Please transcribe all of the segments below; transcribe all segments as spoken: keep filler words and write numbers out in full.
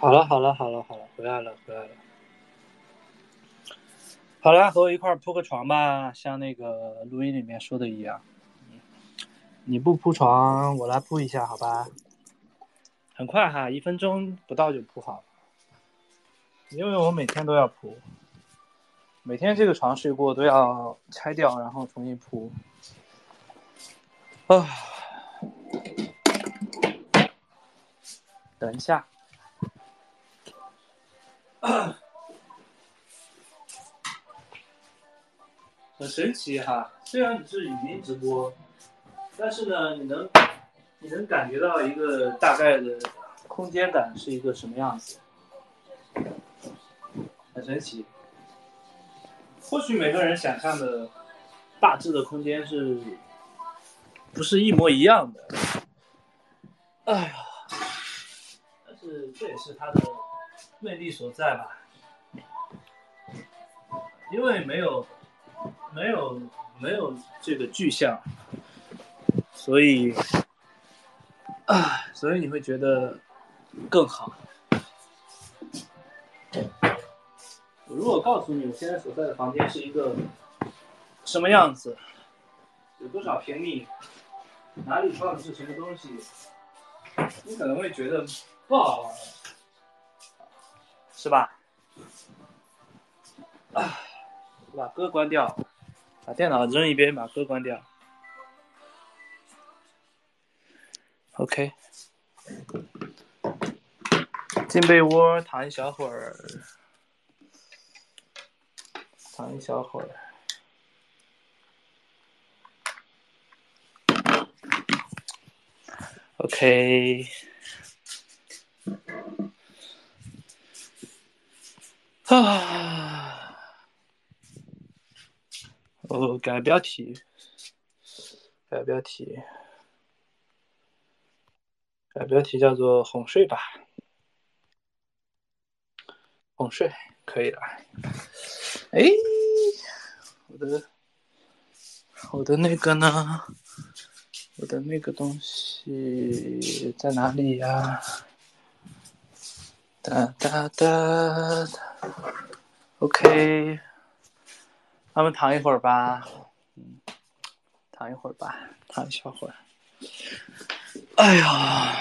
好了好了好了好了，回来了回来了。好了，和我一块儿铺个床吧，像那个录音里面说的一样。你不铺床，我来铺一下，好吧？很快哈，一分钟不到就铺好了。因为我每天都要铺，每天这个床睡过都要拆掉，然后重新铺。啊，等一下。很神奇哈，虽然只是语音直播，但是呢，你能你能感觉到一个大概的空间感是一个什么样子，很神奇。或许每个人想象的大致的空间是不是一模一样的？哎呀，但是这也是它的魅力所在吧，因为没有没有没有这个具象，所以啊，所以你会觉得更好。我如果告诉你我现在所在的房间是一个什么样子，有多少平米，哪里放的是什么东西，你可能会觉得不好玩，是吧？啊，把歌关掉，把电脑扔一边，把歌关掉。OK， 进被窝躺一小会儿，躺一小会儿。OK， 啊，哦，改标题，改标题，改标题叫做哄睡吧，哄睡可以了。哎，我的我的那个呢？我的那个东西在哪里呀？哒哒哒 ，OK， 咱们躺一会儿吧，嗯，躺一会儿吧，躺一小会儿。哎呀，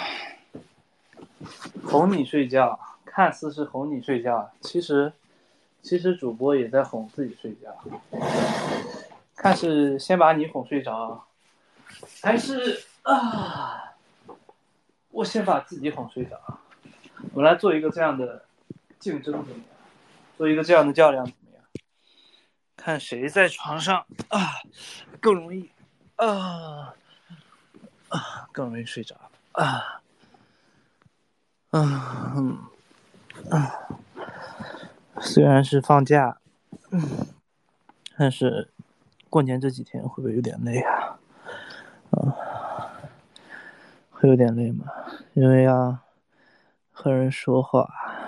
哄你睡觉，看似是哄你睡觉，其实其实主播也在哄自己睡觉。看是先把你哄睡着，还是啊，我先把自己哄睡着？我们来做一个这样的竞争怎么样？做一个这样的较量怎么样？看谁在床上啊更容易啊啊更容易睡着啊啊嗯啊！虽然是放假，嗯，但是过年这几天会不会有点累啊？啊，会有点累吗？因为要和人说话，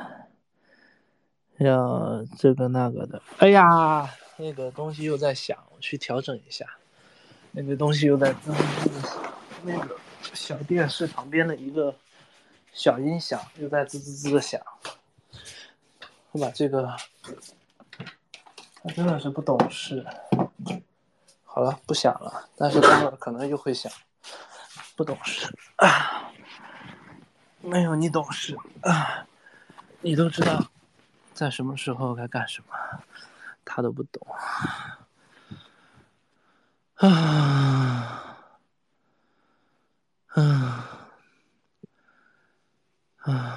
要这个那个的。哎呀，那个东西又在响，我去调整一下。那个东西又在滋滋滋的响，那个小电视旁边的一个小音响又在滋滋滋的响。我把这个，他真的是不懂事。好了，不响了，但是待会儿可能又会响。不懂事啊，没有你懂事啊，你都知道在什么时候该干什么，他都不懂啊啊啊！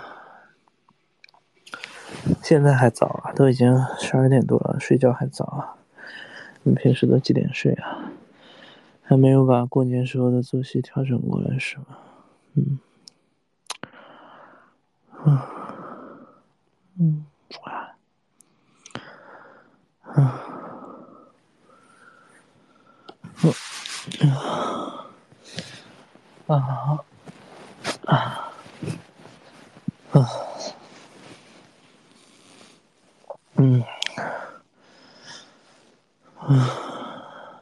现在还早啊，都已经十二点多了，睡觉还早啊。你平时都几点睡啊？还没有把过年时候的作息调整过来是吗？嗯，啊，嗯，啊，啊，啊，啊，啊，嗯，啊，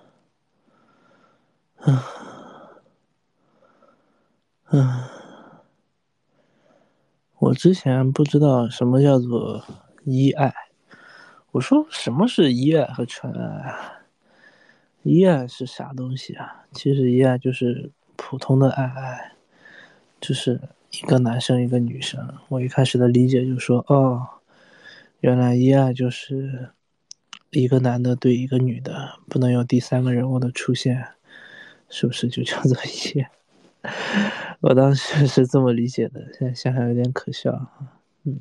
啊，啊，我之前不知道什么叫做依爱，我说什么是依爱和纯爱啊？依爱是啥东西啊？其实依爱就是普通的爱爱，就是一个男生一个女生。我一开始的理解就是说，哦，原来依爱就是一个男的对一个女的，不能有第三个人物的出现，是不是就叫做依爱？我当时是这么理解的，现在想想有点可笑。嗯，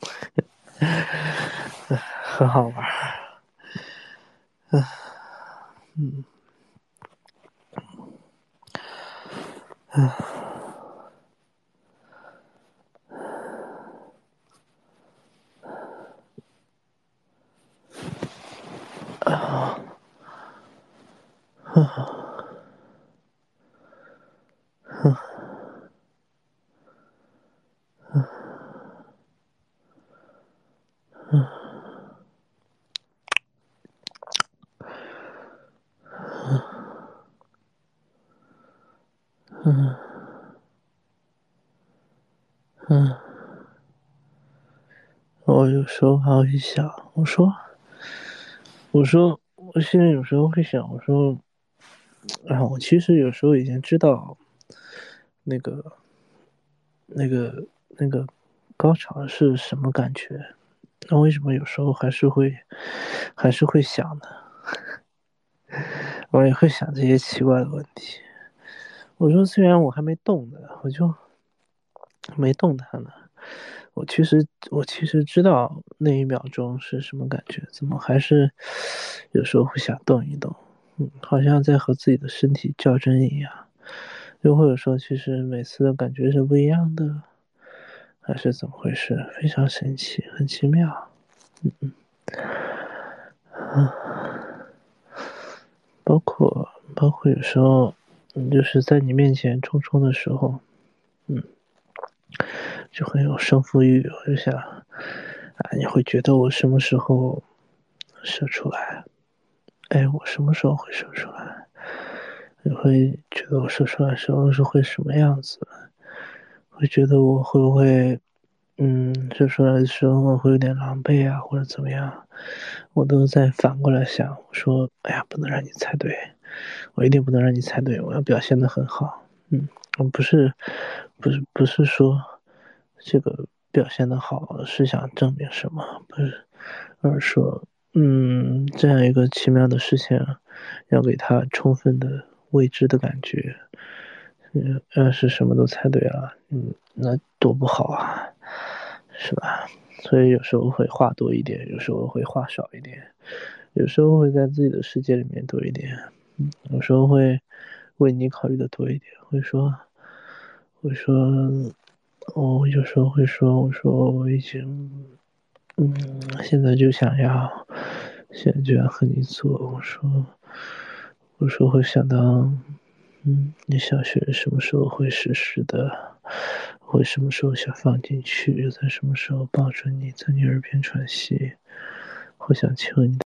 很好玩。嗯嗯啊嗯嗯，我有时候还会想，我说，我说，我现在有时候会想，我说，啊，我其实有时候已经知道，那个、那个、那个高潮是什么感觉，那为什么有时候还是会，还是会想呢？我也会想这些奇怪的问题。我说，虽然我还没动呢，我就没动它呢。我其实我其实知道那一秒钟是什么感觉，怎么还是有时候会想动一动，嗯，好像在和自己的身体较真一样，又或者说其实每次的感觉是不一样的，还是怎么回事？非常神奇，很奇妙，嗯嗯，包括包括有时候，嗯，就是在你面前冲冲的时候，嗯。就很有胜负欲，我就想，啊，你会觉得我什么时候射出来？哎，我什么时候会射出来？你会觉得我射出来时候是会什么样子？会觉得我会不会，嗯，射出来的时候会有点狼狈啊，或者怎么样？我都在反过来想，我说，哎呀，不能让你猜对，我一定不能让你猜对，我要表现得很好。嗯，我不是，不是，不是说这个表现得好是想证明什么，不是，而是说，嗯，这样一个奇妙的事情，要给他充分的未知的感觉。嗯，要是什么都猜对了，嗯，那多不好啊，是吧？所以有时候会话多一点，有时候会话少一点，有时候会在自己的世界里面多一点，嗯，有时候会为你考虑的多一点，会说，会说，我有时候会说，我说我已经，嗯，现在就想要，现在就要和你做，我说，我说会想到。嗯，你小学什么时候会实施的？会什么时候想放进去？又在什么时候抱着你，在你耳边喘息？会想亲吻你的，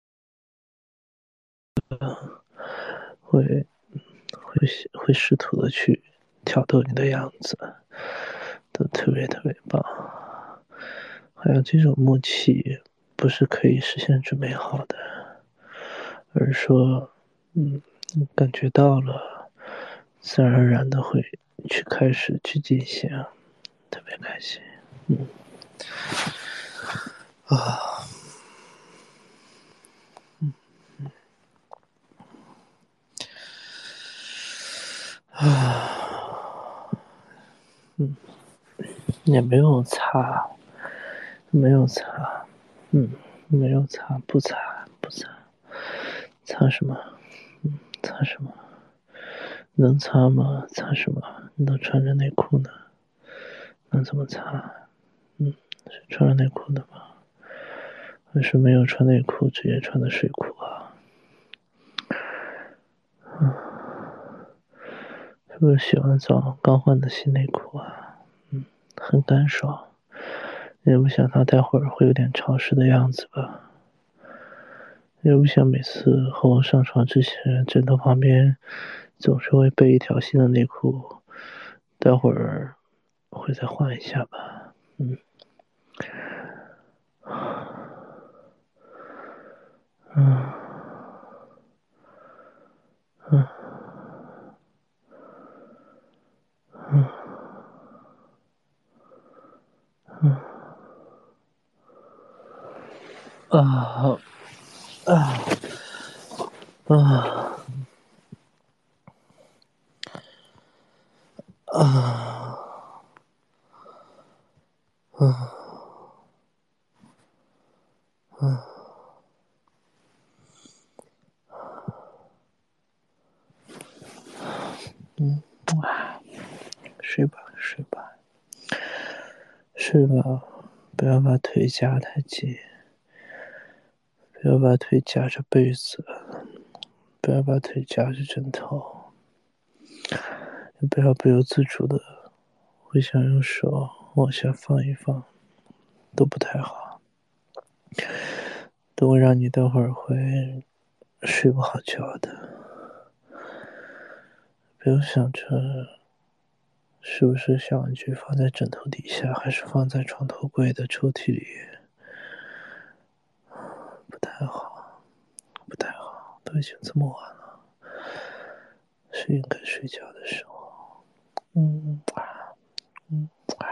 会会会试图的去挑逗你的样子，都特别特别棒。还有这种默契，不是可以事先准备好的，而是说，嗯，感觉到了，自然而然的会去开始去进行。特别开心，嗯啊，嗯啊，嗯，也没有擦，没有擦，嗯，没有擦，不擦，不擦，擦什么？嗯，擦什么？能擦吗？擦什么？你都穿着内裤呢，能怎么擦？嗯，是穿着内裤的吗？还是没有穿内裤，直接穿的睡裤啊？嗯，是不是洗完澡刚换的新内裤啊？嗯，很干爽。也不想它待会儿会有点潮湿的样子吧。也不想每次和我上床之前，枕头旁边总是会备一条新的内裤，待会儿会再换一下吧。 嗯嗯嗯嗯嗯啊啊啊啊啊啊！嗯，睡吧睡吧睡吧，不要把腿夹太紧，不要把腿夹着被子，不要把腿夹着枕头，也不要不由自主的会想用手往下放一放，都不太好，都会让你等会儿会睡不好觉的。不要想着是不是小玩具放在枕头底下，还是放在床头柜的抽屉里，不太好，不太好，都已经这么晚了，是应该睡觉的时候。嗯嗯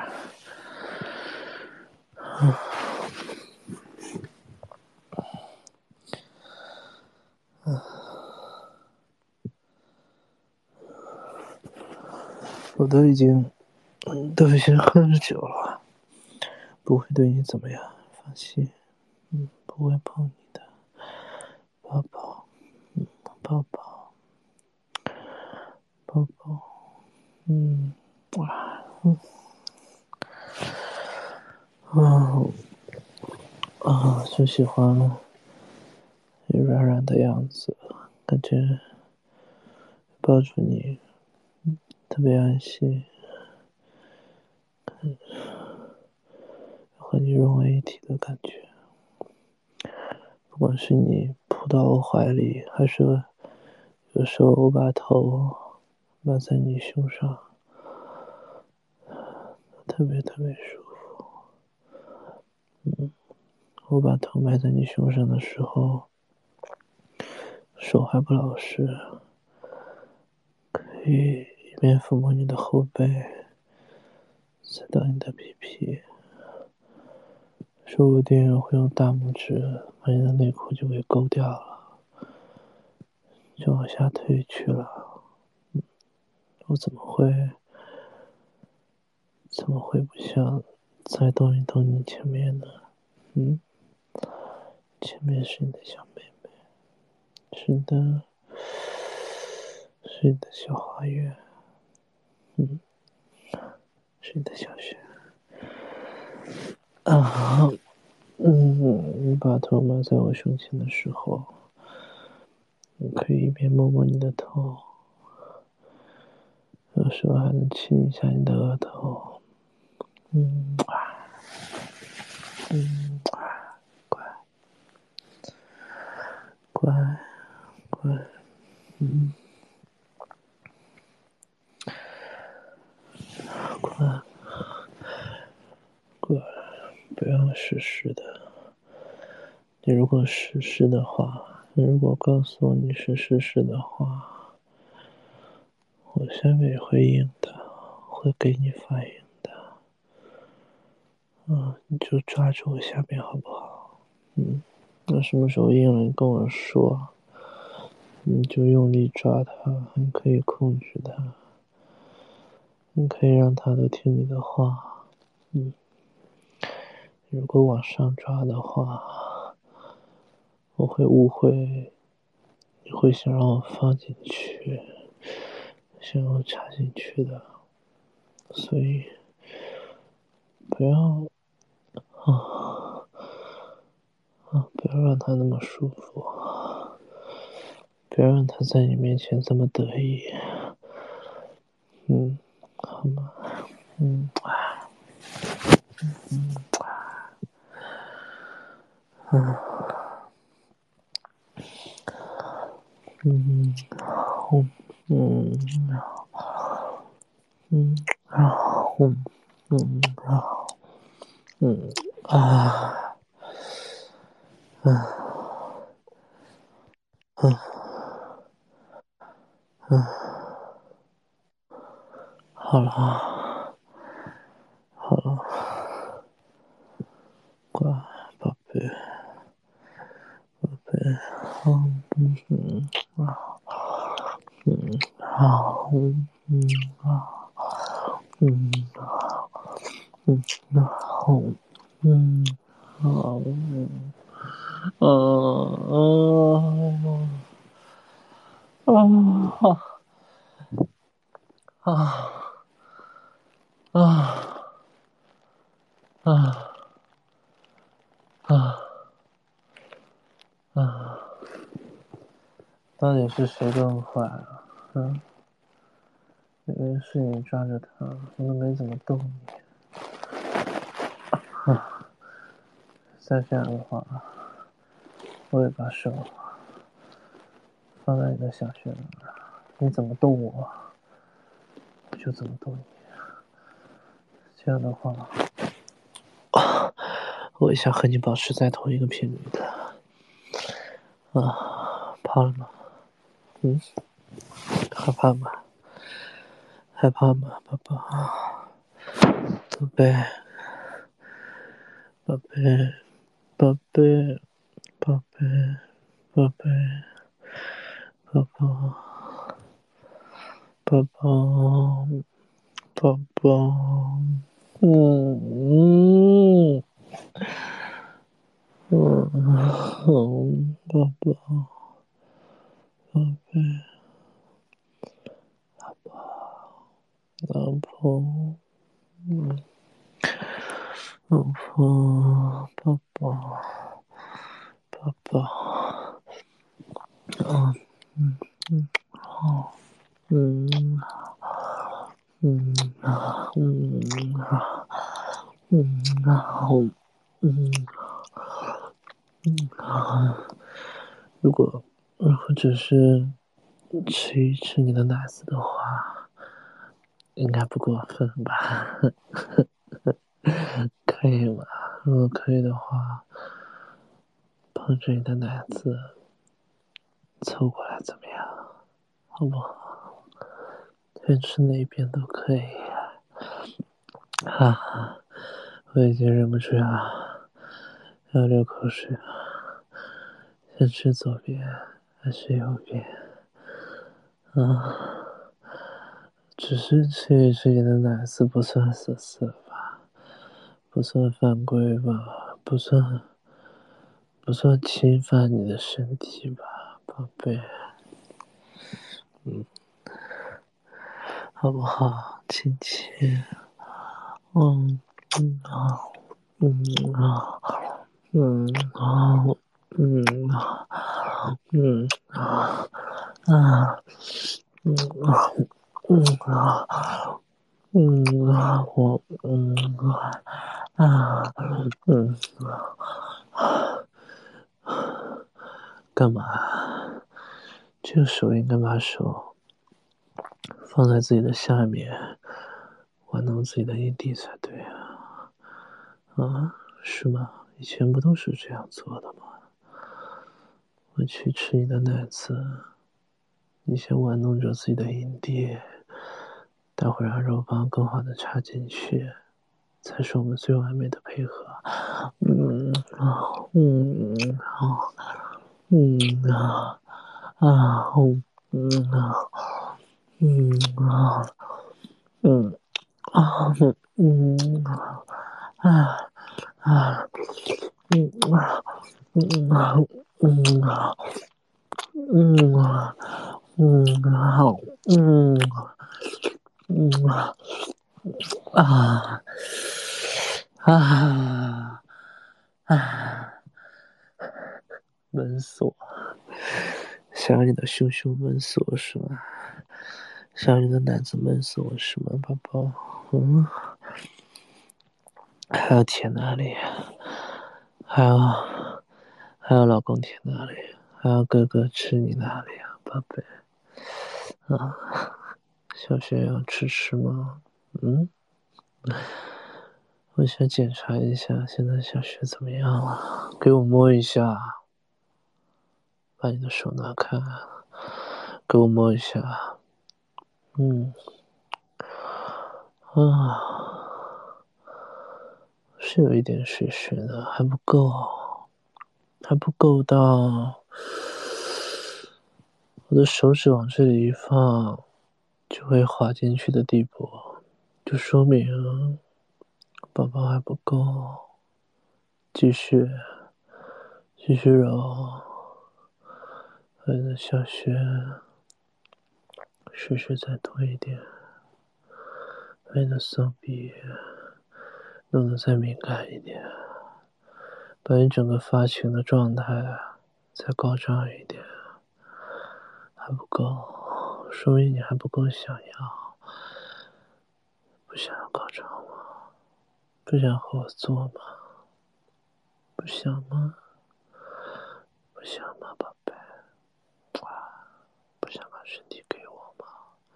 我都已经都已经喝着酒了，不会对你怎么样，放心。嗯，不会碰你的，抱抱，嗯，抱抱，抱抱，嗯，啊，嗯，啊啊，就喜欢你软软的样子，感觉抱住你特别安心，和你融为一体的感觉。不管是你扑到我怀里，还是有时候我把头埋在你胸上，特别特别舒服。嗯，我把头埋在你胸上的时候，手还不老实，可以一边抚摸你的后背，再到你的屁屁，说不定会用大拇指把你的内裤就给勾掉了，就往下退去了。嗯，我怎么会怎么会不想再动一动你前面呢？嗯，前面是你的小妹妹，是你的，是你的小花园，嗯，是你的小学。啊，嗯，你把头埋在我胸前的时候，我可以一边摸摸你的头，有时候还能亲一下你的额头。嗯嗯，乖乖乖，嗯，乖乖，不要湿湿的。你如果湿湿的话，你如果告诉我你是湿湿的话，我下面也会硬的，会给你反应的。嗯，你就抓住我下面好不好？嗯，那什么时候硬了，你跟我说，你就用力抓它，你可以控制它，你可以让它都听你的话。嗯，如果往上抓的话，我会误会，你会想让我放进去，想让我插进去的，所以不要啊啊！不要让他那么舒服，不要让他在你面前这么得意。嗯，好吗？嗯嗯嗯嗯嗯嗯嗯啊嗯嗯啊嗯啊，嗯嗯嗯，好了好了，乖宝贝宝贝，嗯嗯嗯嗯好嗯嗯啊嗯嗯好嗯好嗯嗯啊啊啊啊啊啊！到底是谁更坏啊？嗯，明明是你抓着他，我都没怎么动你。啊，再这样的话，我也把手放在你的小穴那儿，你怎么动我，我就怎么动你。这样的话，我也想和你保持在同一个频率的。啊，怕了吗？嗯，害怕吗？害怕吗，宝宝？宝贝，宝贝，宝贝，宝贝，宝贝，宝宝，宝宝，宝宝，嗯嗯嗯，宝宝，宝贝，老婆，嗯，老婆，宝宝，宝宝，嗯嗯嗯，好，嗯嗯啊嗯啊嗯啊嗯嗯啊，如果如果只是吃一吃你的奶子的话，应该不过分吧？可以吗？如果可以的话，碰着你的奶子凑过来怎么样？好不好？先吃哪一边都可以。哈哈，我已经忍不住了，要流口水了。先吃左边还是右边？啊，只是吃一吃你的奶子不算色色吧？不算犯规吧？不算不算侵犯你的身体吧，宝贝？嗯，好不好，亲亲？嗯嗯啊嗯啊嗯啊嗯啊嗯啊啊嗯啊嗯啊嗯啊我嗯啊啊嗯干嘛？这个手应该把手放在自己的下面，玩弄自己的阴蒂才对啊！啊，是吗？以前不都是这样做的吗？我去吃你的奶子，你先玩弄着自己的阴蒂，待会儿让肉棒更好的插进去，才是我们最完美的配合。嗯啊，嗯好，嗯啊啊，嗯啊，嗯啊，嗯啊，嗯啊啊，嗯啊，嗯啊，嗯啊，嗯啊，嗯好，嗯嗯啊啊啊，门锁，想让你的胸胸闷死我是吗？想让你的奶子闷死我是吗，宝宝？嗯，还要舔哪里？还要还要老公舔哪里？还要哥哥吃你哪里啊，宝贝？啊，小雪要吃吃吗？嗯， 我想检查一下现在小学怎么样了，给我摸一下，把你的手拿开，给我摸一下。嗯，啊，是有一点血血的，还不够，还不够到我的手指往这里一放就会滑进去的地步，就说明宝宝还不够。继续，继续揉，我的小穴血血再多一点，把你的手臂弄得再敏感一点，把你整个发情的状态再高涨一点，还不够，说明你还不够想要，不想要高潮吗？不想和我做吗？不想吗？不想吗，宝贝？不想把身体给我吗？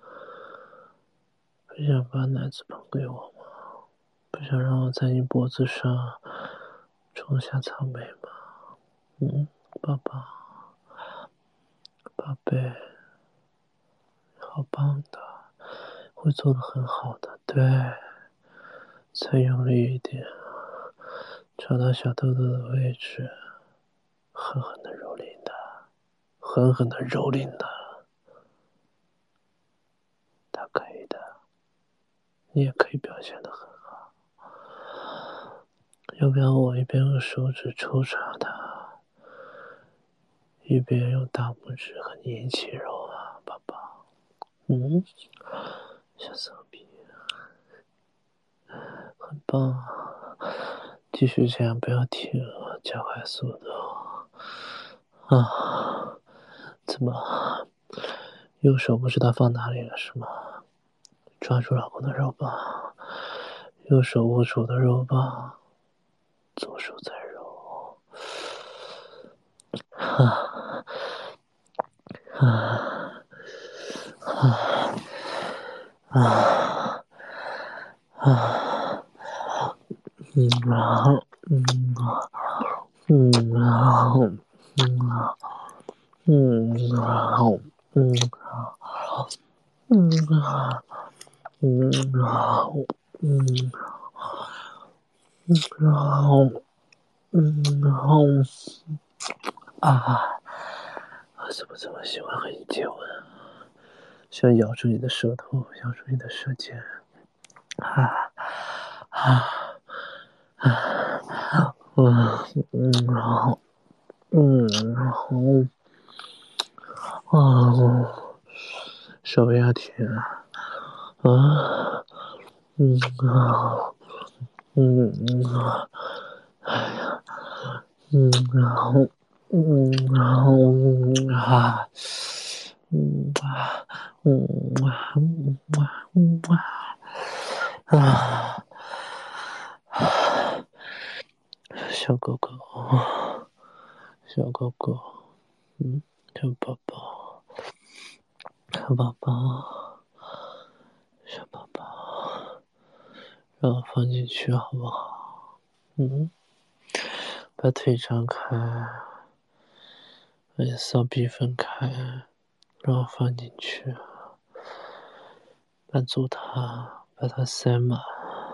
不想把奶子捧给我吗？不想让我在你脖子上种下草莓吗？嗯，宝宝，宝贝，好棒的，会做得很好的，对，再用力一点，找到小豆豆的位置，狠狠的蹂躏它，狠狠的蹂躏它，它可以的，你也可以表现得很好。要不要我一边用手指抽查它，一边用大拇指和你一起揉啊，宝宝？嗯，小骚逼，很棒，继续这样，不要停，加快速度。啊，怎么？右手不知道放哪里了是吗？抓住老公的肉棒，右手握住我的肉棒，左手在揉。啊啊啊啊啊！嗯，然后嗯嗯，然后嗯嗯，然后嗯嗯嗯，然后嗯然后嗯然后啊，我怎么这么喜欢和你接吻？想咬住你的舌头，咬住你的舌尖，啊啊啊！嗯嗯，然后嗯，然后啊，手要甜啊，嗯啊，嗯啊，哎呀，嗯，然后嗯，然后嗯啊，嗯啊，嗯啊，嗯啊，嗯啊，啊。小狗狗，小狗狗，嗯，小宝宝，小宝宝，小宝宝，让我放进去好不好？嗯，把腿张开，把骚逼分开，让我放进去，满足它，把它塞满，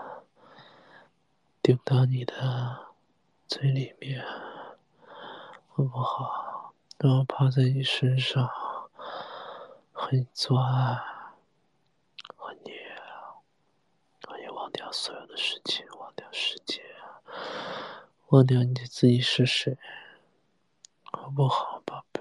顶到你的嘴里面，好不好？让我趴在你身上，和你做爱，和你，和你忘掉所有的事情，忘掉世界，忘掉你自己是谁，好不好，宝贝？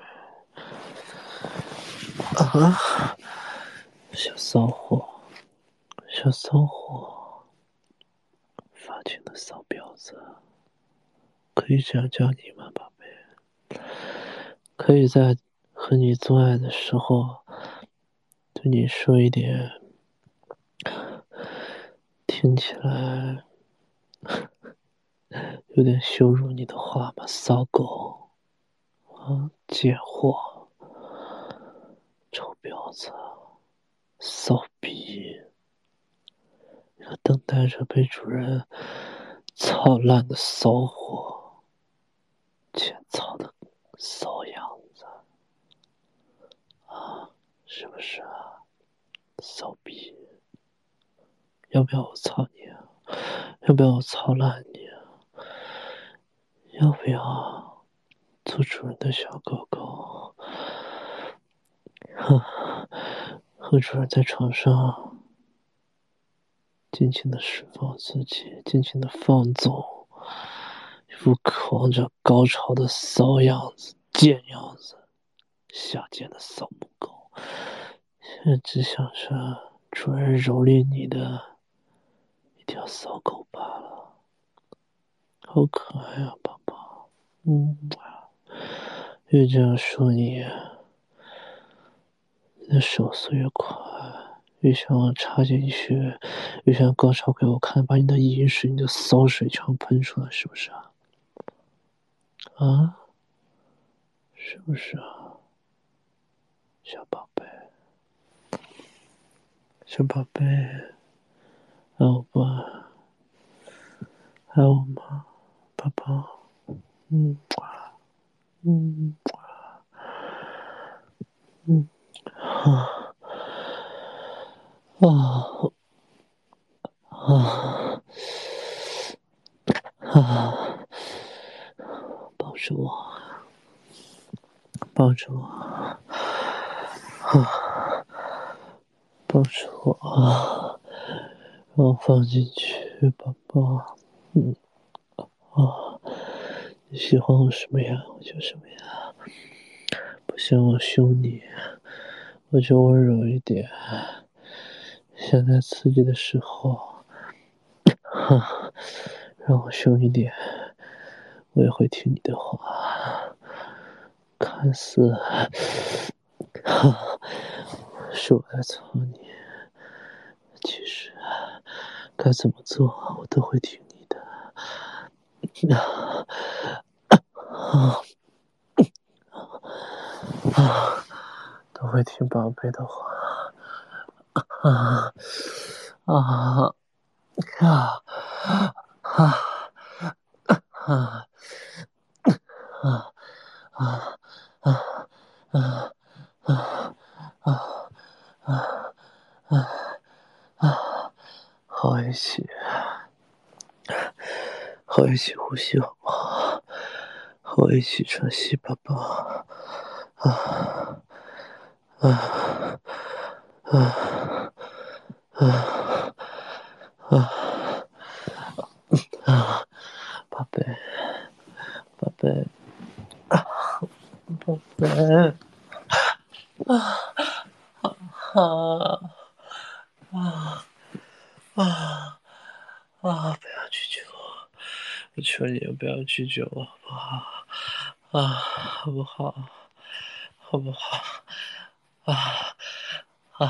啊，小骚货，小骚货，发情的骚婊子，可以这样叫你吗，宝贝？可以在和你做爱的时候，对你说一点听起来有点羞辱你的话吗？骚狗，啊，贱货，臭婊子，骚逼，要等待着被主人好烂的骚货，欠操的骚样子啊，是不是啊？骚逼，要不要我操你啊？要不要我操烂你啊？要不要做主人的小狗狗？和和主人在床上尽情的释放自己，尽情的放纵，一副渴望着高潮的骚样子、贱样子、下贱的骚母狗，现在只想着主人蹂躏你的一条骚狗罢了。好可爱啊，宝宝。嗯，越这样说你，你的手速越快，越想要插进去，越想高潮给我看，把你的饮水、你的骚水全喷出来，是不是啊？啊？是不是啊？小宝贝，小宝贝，爱我不爱？爱我吗，宝宝？嗯，嗯，嗯，啊啊啊啊！抱着我，抱着我，啊！抱着我，让我放进去，宝宝。嗯啊，你喜欢我什么样，我就什么样。不想我凶你，我就温柔一点。想在刺激的时候，哈，让我凶一点，我也会听你的话。看似，哈，是我在操你，其实该怎么做我都会听你的。啊啊啊！都会听宝贝的话。啊啊啊啊啊啊啊啊啊啊啊啊啊！好一起，好一起呼吸好不好？好一起喘息，宝宝。啊啊啊啊啊啊！宝贝，宝贝，宝贝。啊啊啊啊！不要拒绝我，我求你不要拒绝我，好不好？啊，好不好？好不好？啊啊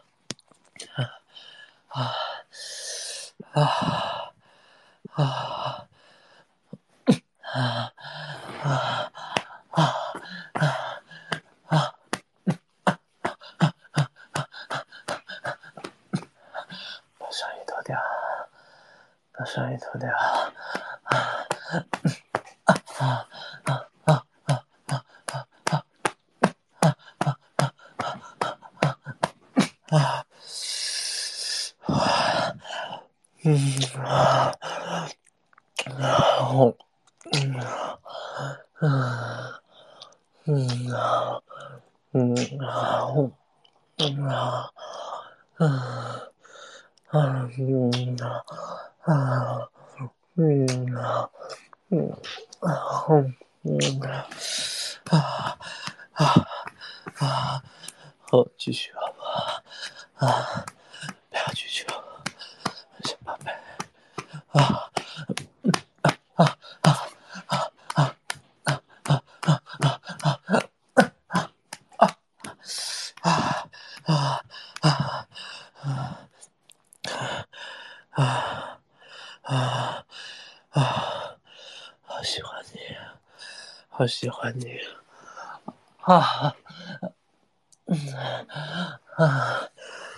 啊啊啊啊啊啊啊！把上衣脱掉，把上衣脱掉。啊啊啊啊啊啊啊！嗯啊啊！嗯嗯嗯啊嗯啊嗯啊嗯啊嗯啊啊嗯啊嗯啊嗯啊啊啊！好，继续好不好？啊，不要拒绝我，小宝贝。啊啊啊啊啊啊啊啊啊啊啊啊！好喜欢你，好喜欢你啊！嗯啊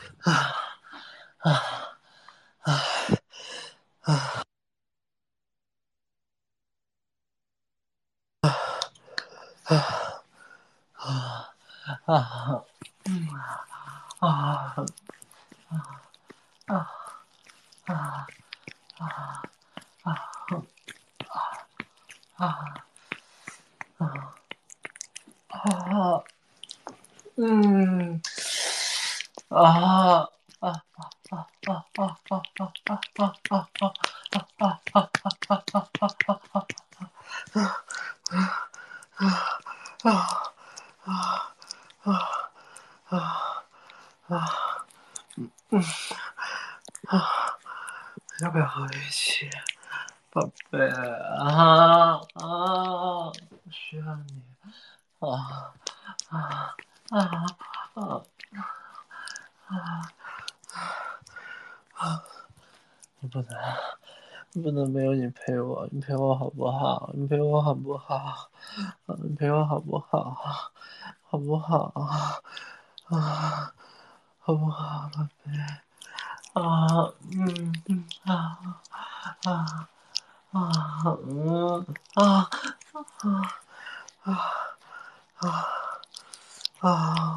啊啊啊！ 啊啊嗯啊啊啊啊啊啊啊嗯啊啊啊啊啊啊啊啊啊要不要和我一起，宝贝啊啊！需要你啊啊啊啊啊！你不能，不能没有你陪我，你陪我好不好？你陪我好不好？你陪我好不好？好不好？啊，好不好，宝贝？啊，嗯嗯啊啊啊嗯啊啊啊啊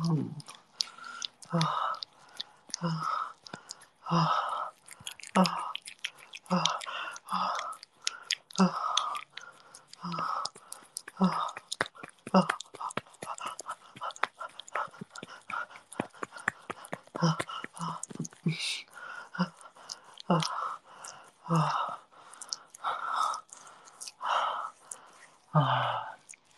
啊啊啊啊！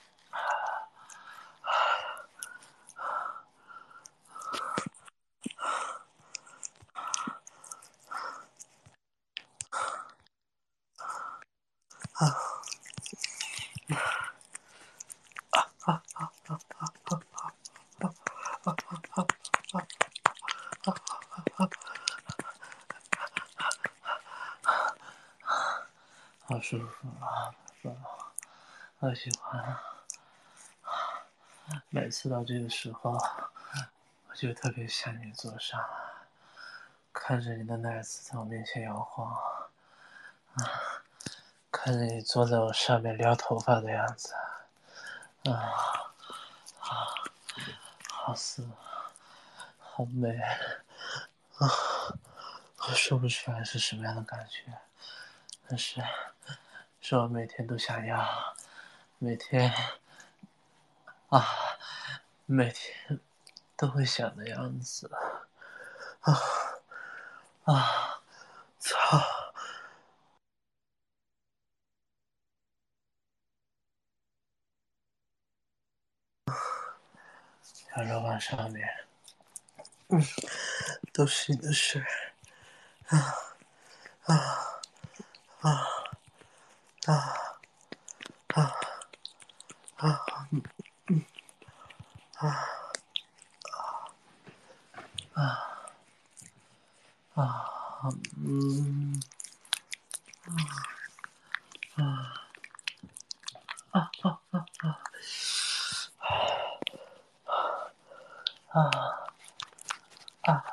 好舒服啊，好喜欢。每次到这个时候，我就特别想你坐上，看着你的奶子在我面前摇晃，啊，看着你坐在我上面撩头发的样子，啊啊，好色，好美，啊，我说不出来是什么样的感觉，但是，是我每天都想要，每天啊，每天都会想的样子，啊啊，操！小肉棒上面，嗯，都是你的水，啊啊啊啊啊啊嗯啊啊啊嗯啊啊啊啊啊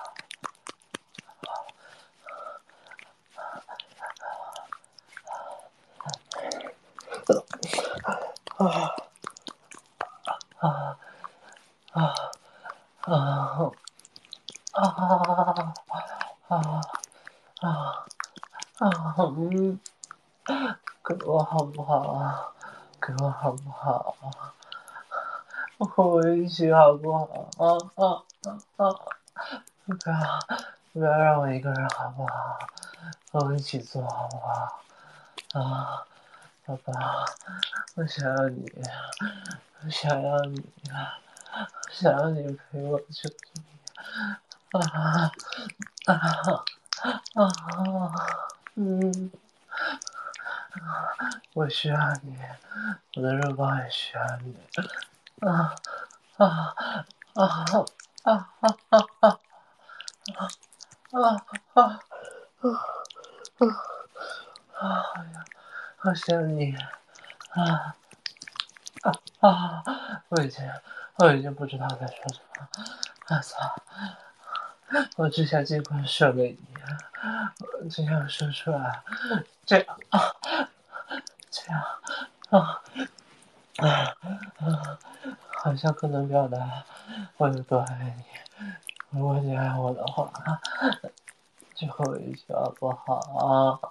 啊啊啊啊啊啊啊！嗯，给我好不好啊？给我好不好？和我一起好不好？啊啊啊啊！不要不要让我一个人好不好？和我一起做好不好？啊，宝宝，我想要你，我想要你，我想要你陪我，求求你！啊啊啊！嗯，我需要你，我的肉包也需要你。啊啊啊啊啊啊啊啊啊！啊呀，好想你啊啊啊！我已经，我已经不知道该说什么。啊操！我只想尽快射给你，我只想说出来，这样啊，这样啊啊啊下课能表达我有多爱你。如果你爱我的话，最后一句好不好？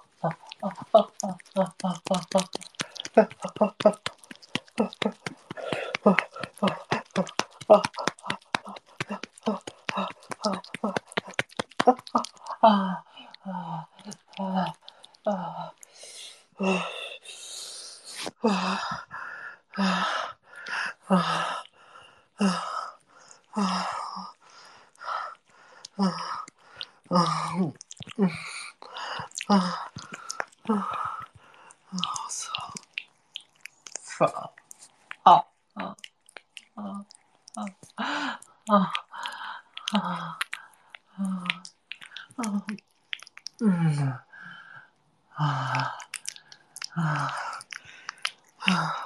啊啊啊啊操！啊啊啊啊啊啊！嗯啊啊啊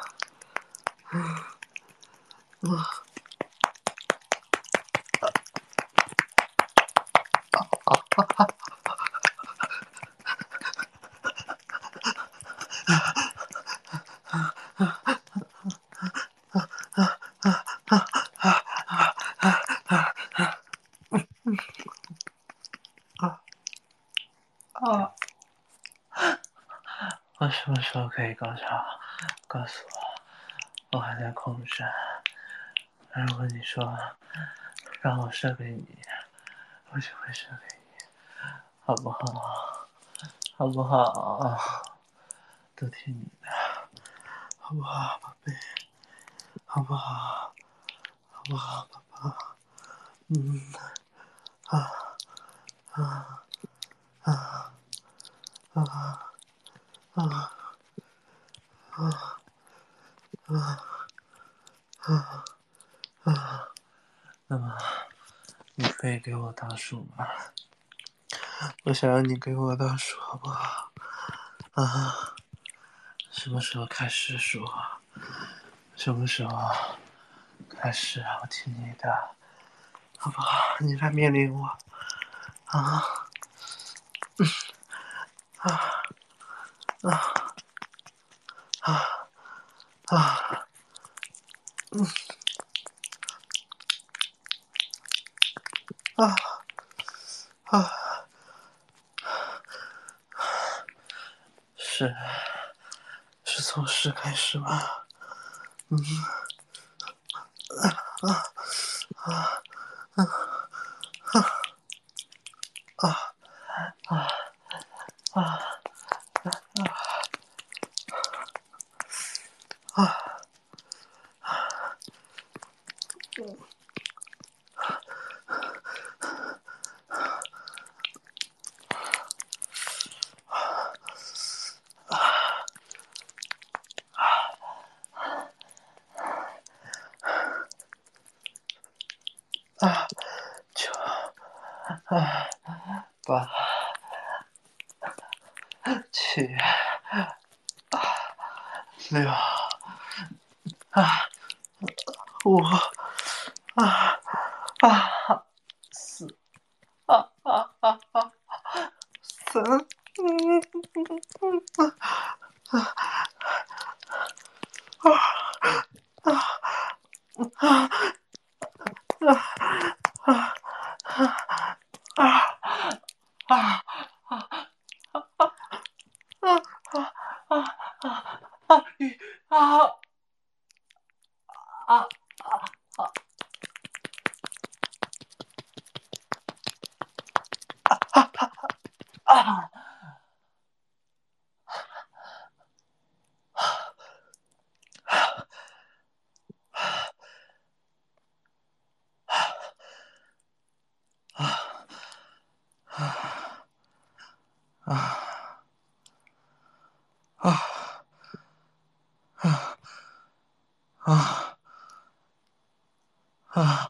啊！我什么时候可以高潮？告诉我，我还在控制。如果你说让我射给你，我就会射给你，好不好？好不好？都听你的，好不好，宝贝？好不好？好不好，宝宝？嗯啊啊啊啊啊啊啊啊！那么，你可以给我倒数吗？我想让你给我倒数，好不好？啊，什么时候开始数？什么时候开始？我听你的，好不好？你来命令我啊！啊啊啊啊！嗯啊啊！是是从十开始吗？嗯啊啊啊啊啊啊啊！啊，九啊八七六啊五啊啊四啊啊啊啊三嗯啊一啊啊啊！啊啊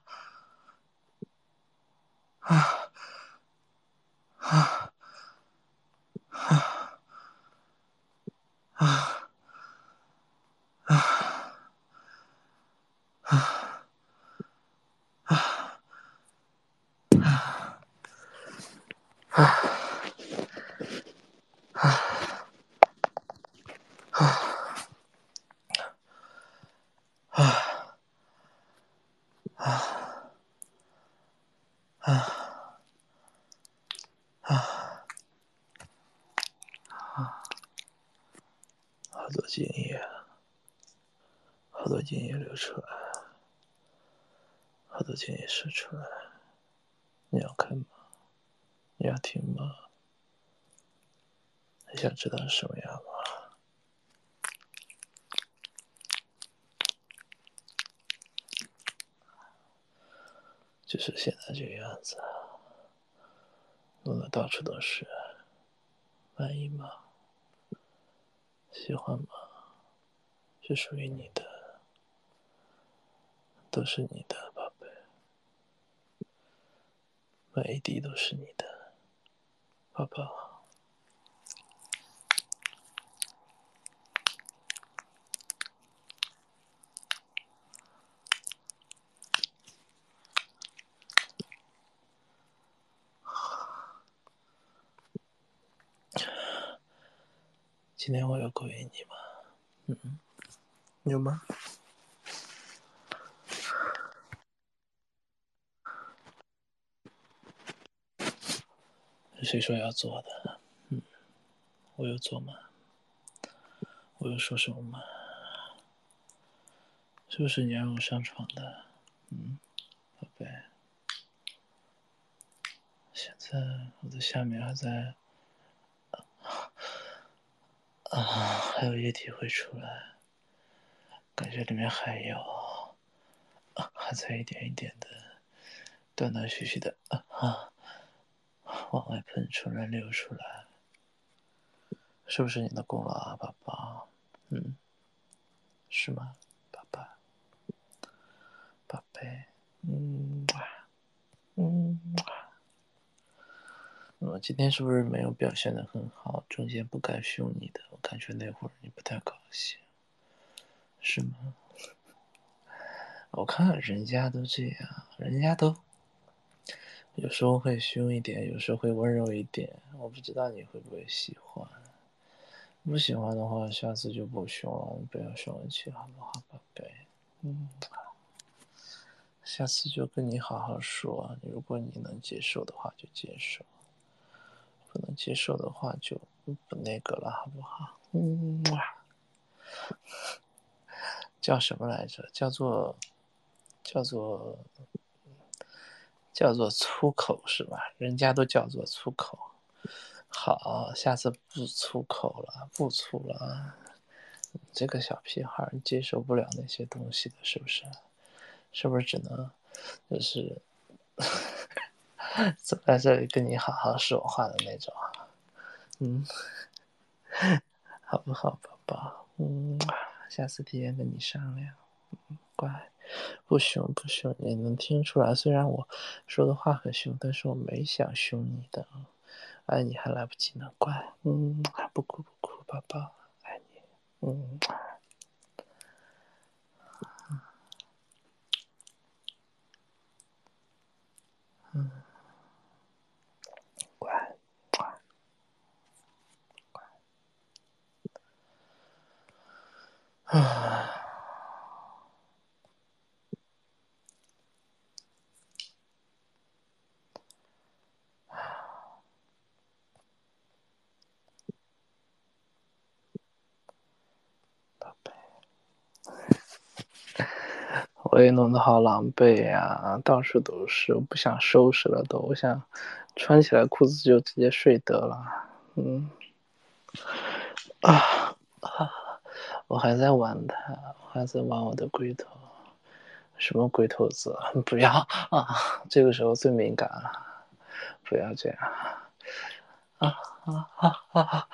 啊啊啊好多精液，好多精液流出来，好多精液射出来。你要看吗？你要听吗？你想知道是什么样吗？就是现在这个样子，弄得到处都是。满意吗？喜欢吗？是属于你的，都是你的，宝贝，每一滴都是你的，宝宝。今天我有勾引你吗？嗯，有吗？是谁说要做的？嗯，我有做吗？我有说什么吗？是不是你让我上床的？嗯，宝贝，现在我的下面还在，啊，还有液体会出来，感觉里面还有，啊，还在一点一点的，断断续续的，啊，往外喷出来，流出来。是不是你的功劳啊，宝宝？嗯，是吗，宝宝？宝贝，嗯，嗯，我今天是不是没有表现得很好？中间不该凶你的，我感觉那会儿你不太高兴，是吗？我看人家都这样，人家都有时候会凶一点，有时候会温柔一点，我不知道你会不会喜欢。不喜欢的话，下次就不凶了，你不要生气，好不好，宝贝？嗯。下次就跟你好好说，如果你能接受的话就接受，不能接受的话就不那个了，好不好？嗯，叫什么来着？叫做叫做叫做粗口是吧？人家都叫做粗口。好，下次不粗口了，不粗了。这个小屁孩接受不了那些东西的，是不是？是不是只能就是走在这里跟你好好说话的那种？嗯，好不好，宝宝？嗯，下次提前跟你商量。嗯，乖，不凶不凶，你能听出来。虽然我说的话很凶，但是我没想凶你的。爱你还来不及呢，乖。嗯，不哭不哭，宝宝，爱你。嗯。嗯，乖，啊，宝贝，我也弄得好狼狈呀，到处都是，我不想收拾了都，我想穿起来裤子就直接睡得了。嗯，啊啊，我还在玩它，我还在玩我的龟头。什么龟头子？不要啊！这个时候最敏感了，不要这样。啊啊啊啊！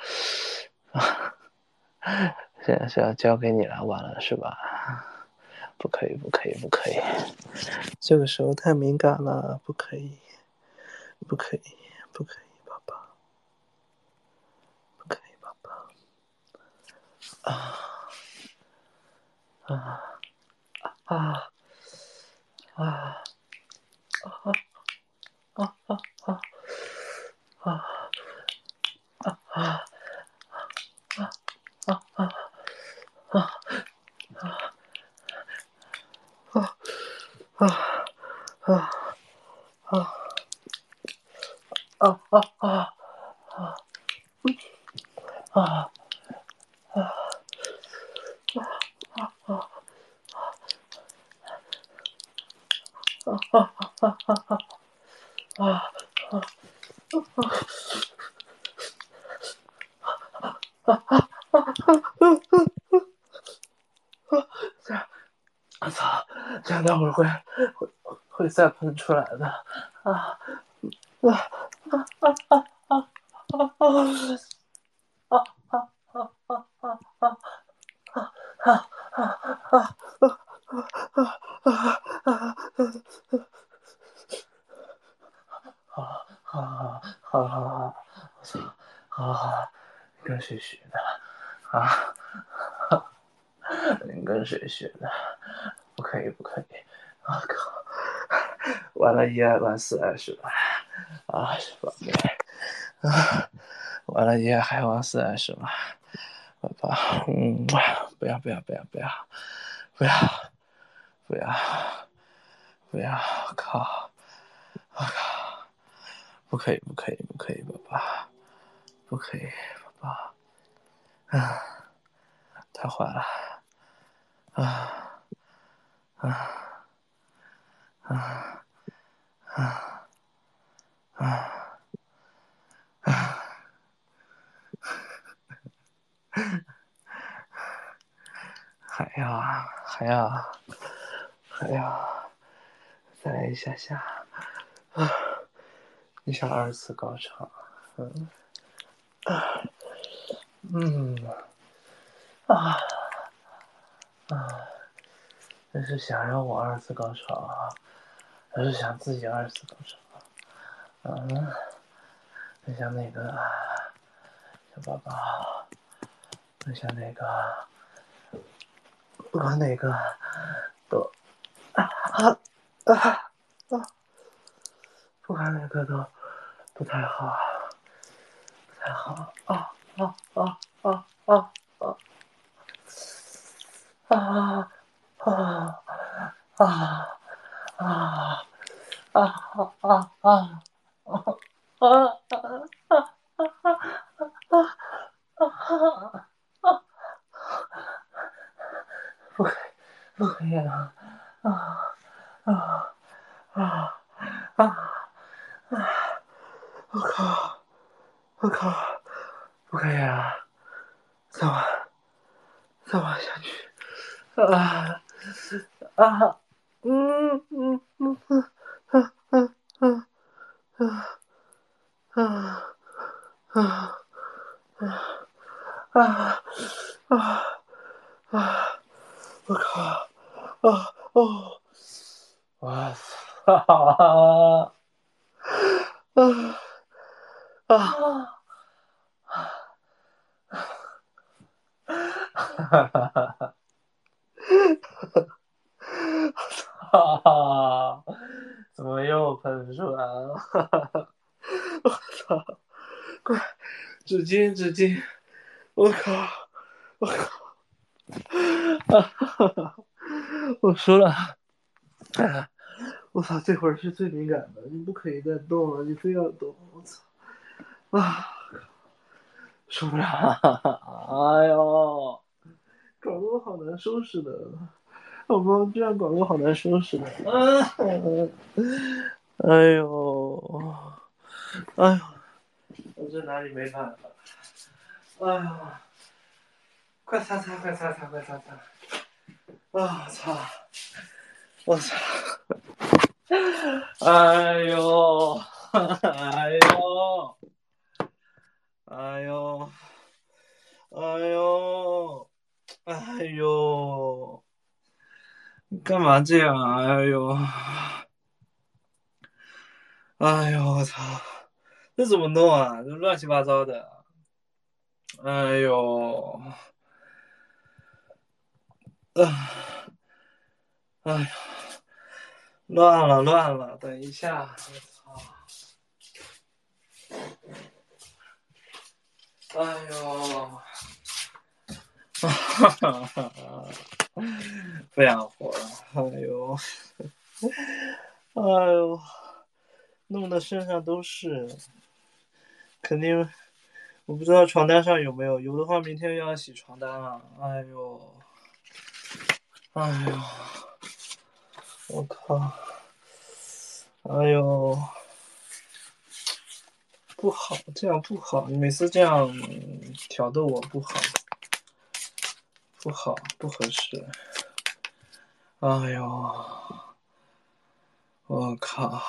现在是要交给你来玩了是吧？不可以，不可以，不可以！这个时候太敏感了，不可以，不可以，不可以，宝宝，不可以，宝宝。啊啊啊啊啊啊啊啊啊啊！啊啊啊啊啊啊啊！ 啊啊啊啊！这样，我操，这样待会儿会会会再喷出来的啊啊啊啊啊啊啊啊啊啊啊啊啊！我操啊！你跟谁学的啊？你跟谁学的？不可以，不可以！我靠！完了一二完四二是吧？啊，是吧？啊，完了一还往四二是吧？爸爸，嗯，不要不要不要不要不要不要不要！靠！我靠！不可以不可以不可以，爸爸，不可以，爸爸，啊，太坏了！啊啊啊啊啊啊！还要还要还要再来一下下啊！你想二次高潮？嗯啊嗯啊啊！这是想让我二次高潮啊，还是想自己二次高潮？嗯，就像那个小宝宝，就像那个，不管哪个都啊啊啊啊！不管哪个都不太好，不太好啊啊啊啊啊啊啊啊啊啊啊啊啊！啊啊啊！不可以，不可以了！啊啊啊啊！我靠！我靠！不可以啊！再往再往下去！啊啊！嗯嗯嗯嗯嗯嗯嗯嗯嗯嗯啊啊啊！我靠！啊哦！我操！啊啊！哈哈哈！哈！怎么又喷出来了？我操！快，纸巾，纸巾！我靠！我靠！啊！我输了！我操！这会儿是最敏感的，你不可以再动了，你非要动！我操！啊！受不了了！哎呦，广告好难收拾的，好吧，这样广告好难收拾的。嗯，哎呦，哎呦，我这哪里没办法？哎呦，快擦擦，快擦擦，快擦擦！啊操！我操！哎呦，哎呦，哎呦，哎呦，哎呦！你干嘛这样啊？哎呦，哎呦，我操，这怎么弄啊？这乱七八糟的。哎呦，啊，哎呀，乱了乱了，等一下，我操，哎呦，哈哈哈，不想活了，哎呦，哎呦，弄得身上都是，肯定。我不知道床单上有没有，有的话明天又要洗床单了。哎呦，哎呦，我靠！ 哎呦，不好，这样不好，你每次这样挑逗我不好，不好，不合适。哎呦，我靠！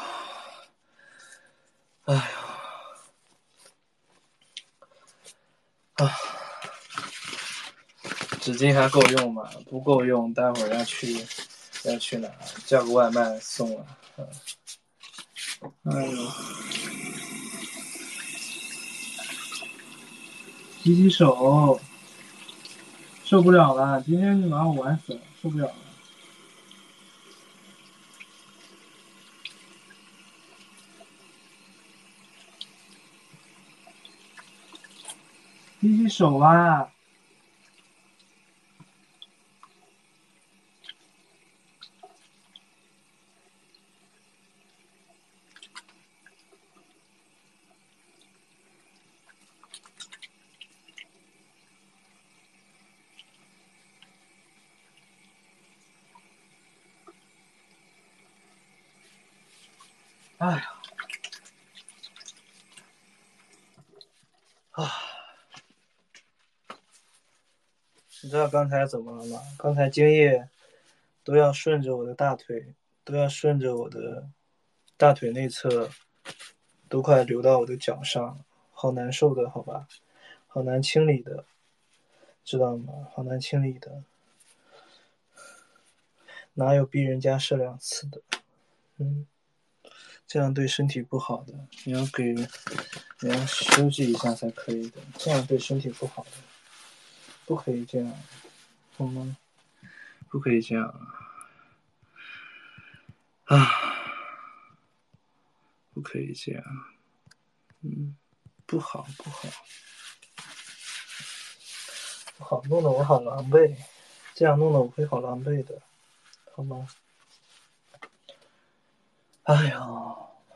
哎呀，啊，纸巾还够用吗？不够用，待会儿要去要去哪？叫个外卖送了。嗯，哎呦，洗洗手，受不了了，今天就把我玩死了，受不了了。洗洗手啊！哎呀，啊！你知道刚才怎么了吗？刚才精液都要顺着我的大腿，都要顺着我的大腿内侧，都快流到我的脚上，好难受的，好吧？好难清理的，知道吗？好难清理的，哪有逼人家射两次的？嗯，这样对身体不好的，你要给，你要休息一下才可以的，这样对身体不好的，不可以这样，好吗？不可以这样啊！不可以这样，嗯，不好，不好，不好，弄得我好狼狈，这样弄得我会好狼狈的，好吗？哎呀！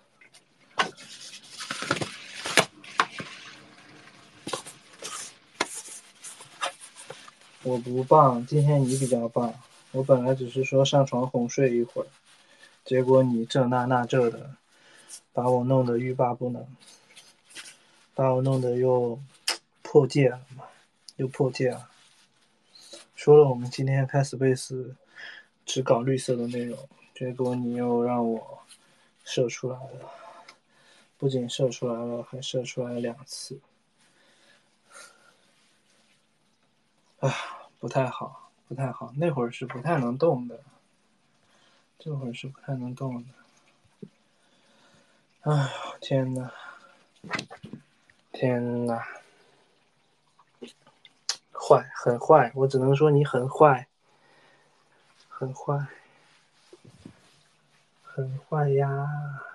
我不棒，今天你比较棒。我本来只是说上床哄睡一会儿，结果你这那那这的，把我弄得欲罢不能，把我弄得又破戒了嘛，又破戒了。说了我们今天开 Space 只搞绿色的内容，结果你又让我射出来了，不仅射出来了，还射出来了两次。唉，不太好，不太好。那会儿是不太能动的，这会儿是不太能动的。哎呦，天哪！天哪！坏，很坏，我只能说你很坏，很坏，很坏呀！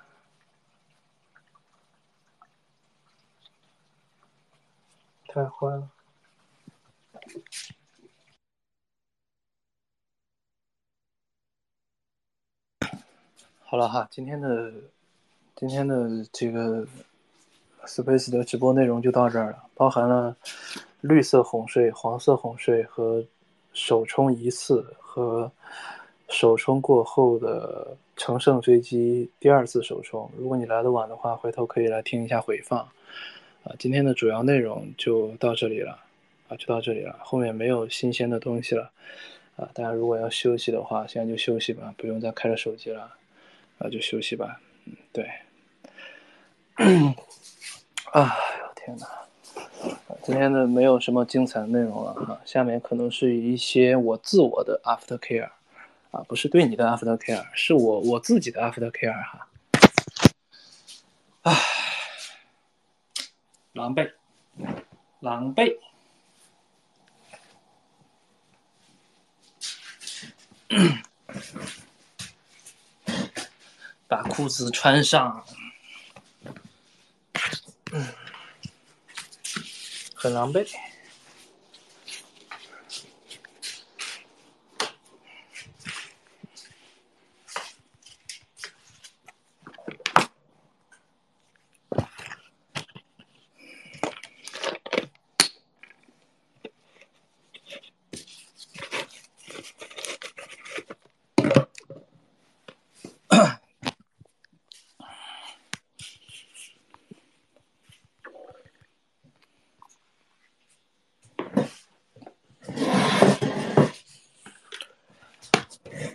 太坏了。好了哈，今天的今天的这个 Space 的直播内容就到这儿了，包含了绿色哄睡、黄色哄睡和首冲一次和首冲过后的乘胜追击第二次首冲。如果你来的晚的话，回头可以来听一下回放。啊，今天的主要内容就到这里了，啊，就到这里了，后面没有新鲜的东西了。啊，大家如果要休息的话，现在就休息吧，不用再开着手机了，啊，就休息吧。嗯，对。啊，天哪！今天的没有什么精彩的内容了哈，下面可能是一些我自我的 after care， 啊，不是对你的 after care， 是我我自己的 after care 哈。唉，狼狈，狼狈。把裤子穿上，嗯，很狼狈。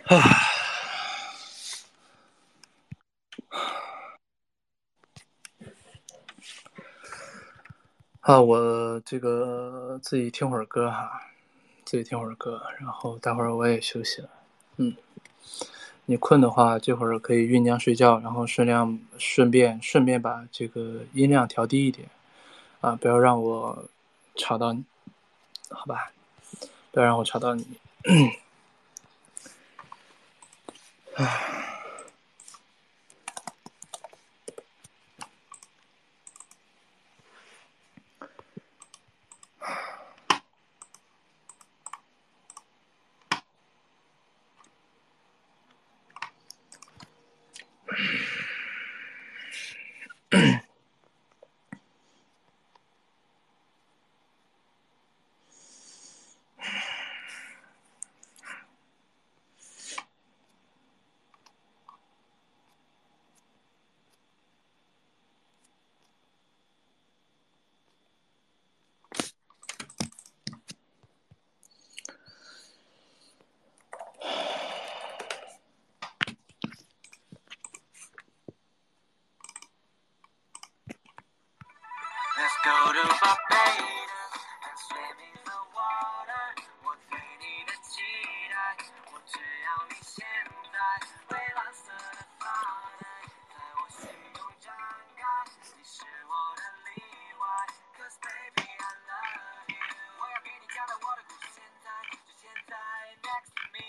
啊，啊，我这个自己听会儿歌哈，自己听会儿歌，然后待会儿我也休息了。嗯，你困的话，这会儿可以酝酿睡觉，然后顺量顺便顺便把这个音量调低一点啊，不要让我吵到你，好吧？不要让我吵到你。 Let's go to Barbados and swim in the water。我对你的期待，我只要你现在蔚蓝色的发带在我心中展开，你是我的例外 ，Cause baby I love you。我要给你交代我的故事，现在就现在 next to me。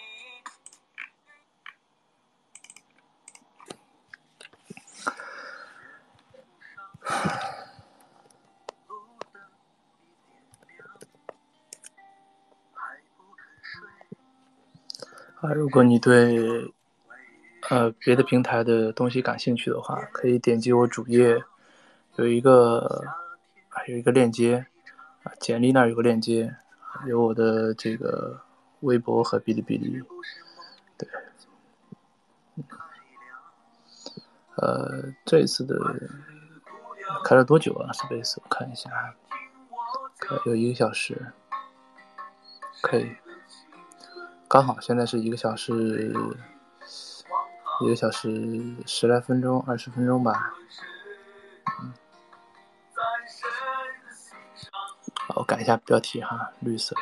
啊，如果你对呃别的平台的东西感兴趣的话，可以点击我主页有一个有一个链接啊，简历那儿有个链接，有我的这个微博和哔哩哔哩。对，呃，这一次的开了多久啊 ？Space 我看一下，开有一个小时，可以。刚好现在是一个小时，一个小时十来分钟，二十分钟吧。嗯，好，我改一下标题哈，绿色，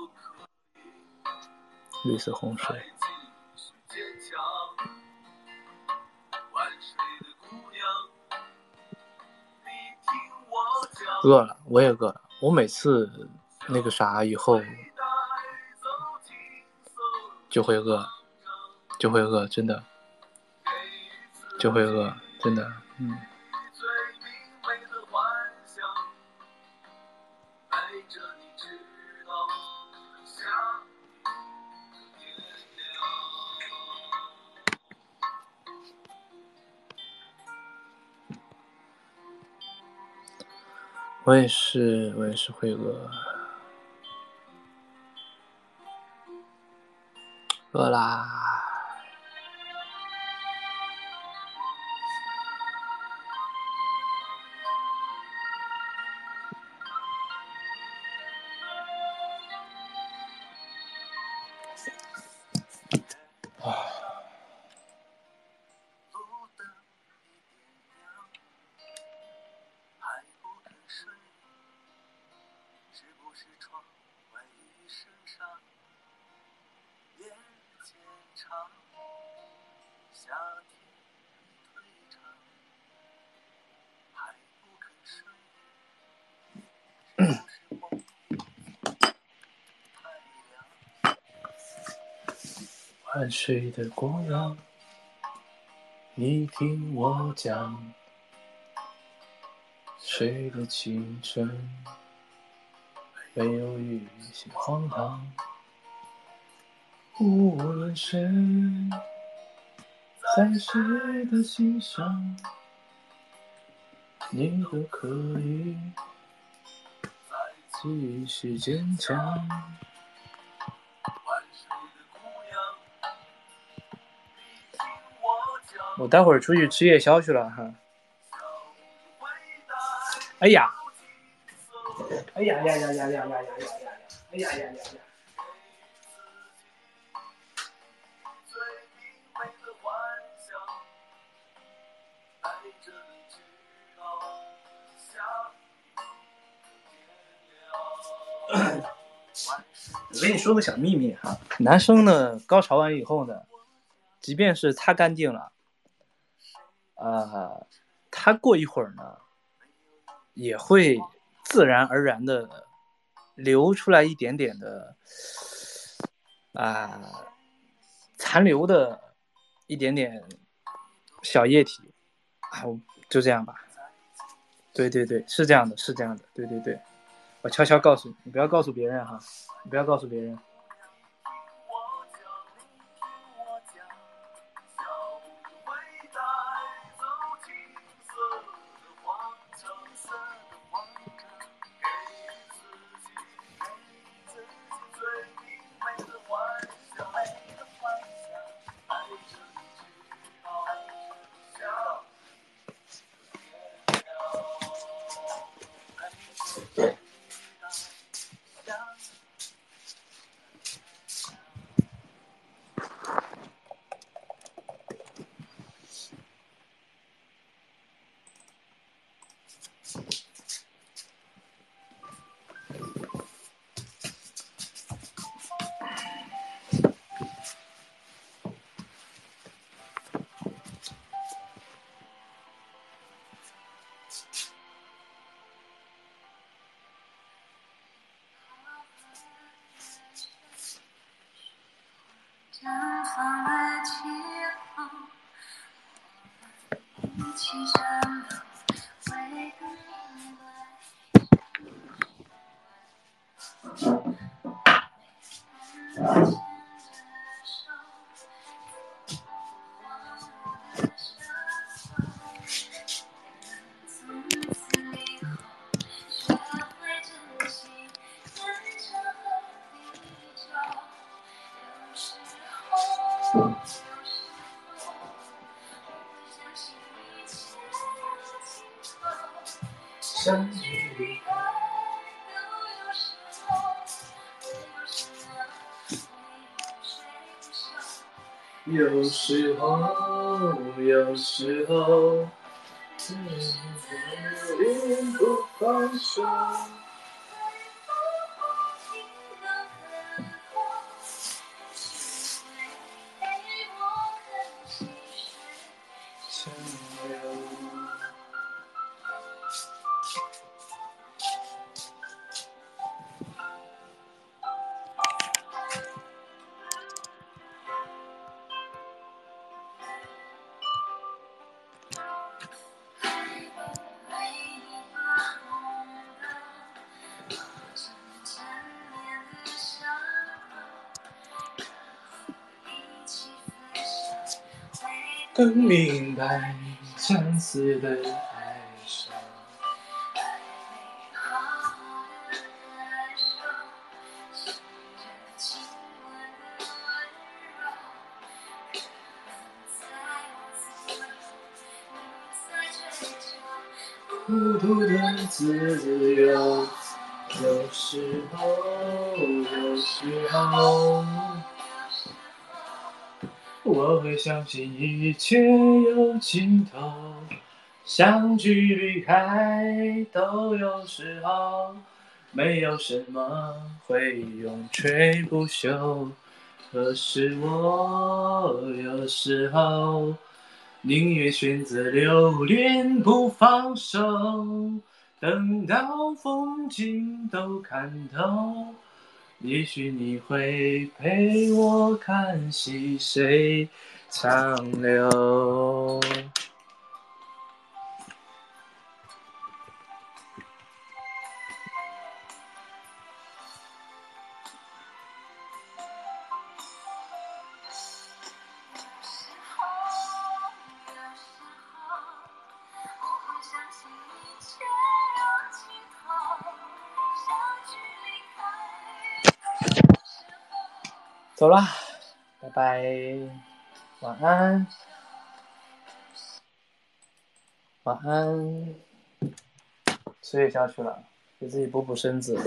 绿色洪水。饿了，我也饿了。我每次那个啥以后就会饿，就会饿，真的。就会饿，真的，嗯。我也是，我也是会饿，饿啦。啊，晚睡的过阳，你听我讲，谁的青春没有一些荒唐？无论谁在谁的心上，你都可以继续坚强。我待会儿出去吃夜宵去了哈。哎呀，哎呀呀呀呀呀呀呀呀呀！哎呀呀呀呀！ 我跟你说个小秘密哈，男生呢，高潮完以后呢，即便是他干净了，呃，他过一会儿呢，也会自然而然的流出来一点点的啊、呃、残留的一点点小液体啊，就这样吧。对对对，是这样的，是这样的，对对对，我悄悄告诉你，你不要告诉别人哈，你不要告诉别人。 绽放的气候，一起战斗，会更明白。 相聚离开有时候，有时候，自恋不放手。相留。更明白相似的哀伤。孤独的自由，有时候，有时候。我会相信一切有尽头，相聚离开都有时候，没有什么会永垂不朽。可是我有时候宁愿选择留恋不放手，等到风景都看透。也许你会陪我看细水长流。走啦，拜拜，晚安，晚安，睡也下去了，给自己补补身子。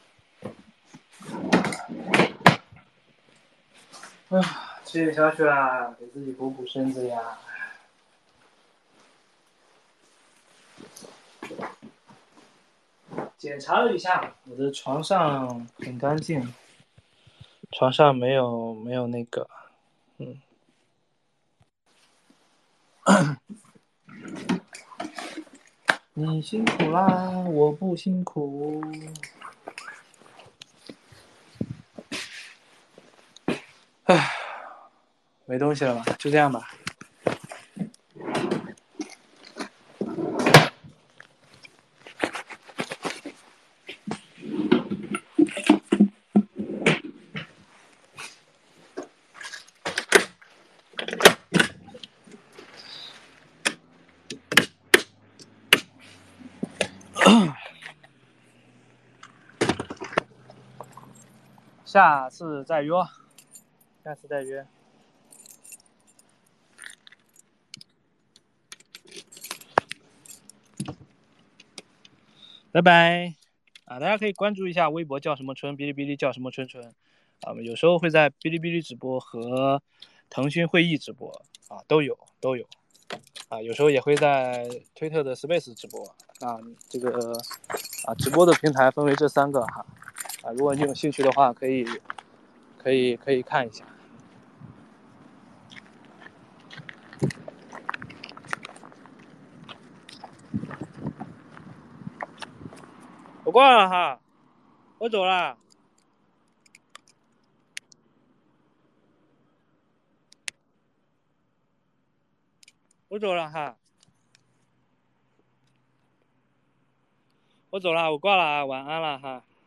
啊，睡也下去了，给自己补补身子呀。检查了一下，我的床上很干净。 床上没有没有那个，嗯。你辛苦啦，我不辛苦。唉，没东西了吧？就这样吧。下次再约，下次再约。拜拜啊！大家可以关注一下微博叫什么春，哔哩哔哩叫什么春春啊，有时候会在哔哩哔哩直播和腾讯会议直播啊，都有都有啊，有时候也会在推特的 Space 直播啊，这个啊直播的平台分为这三个哈啊，如果你有兴趣的话，可以可以可以看一下。我挂了哈，我走了。我走了哈，我走了，我挂了啊，晚安了哈。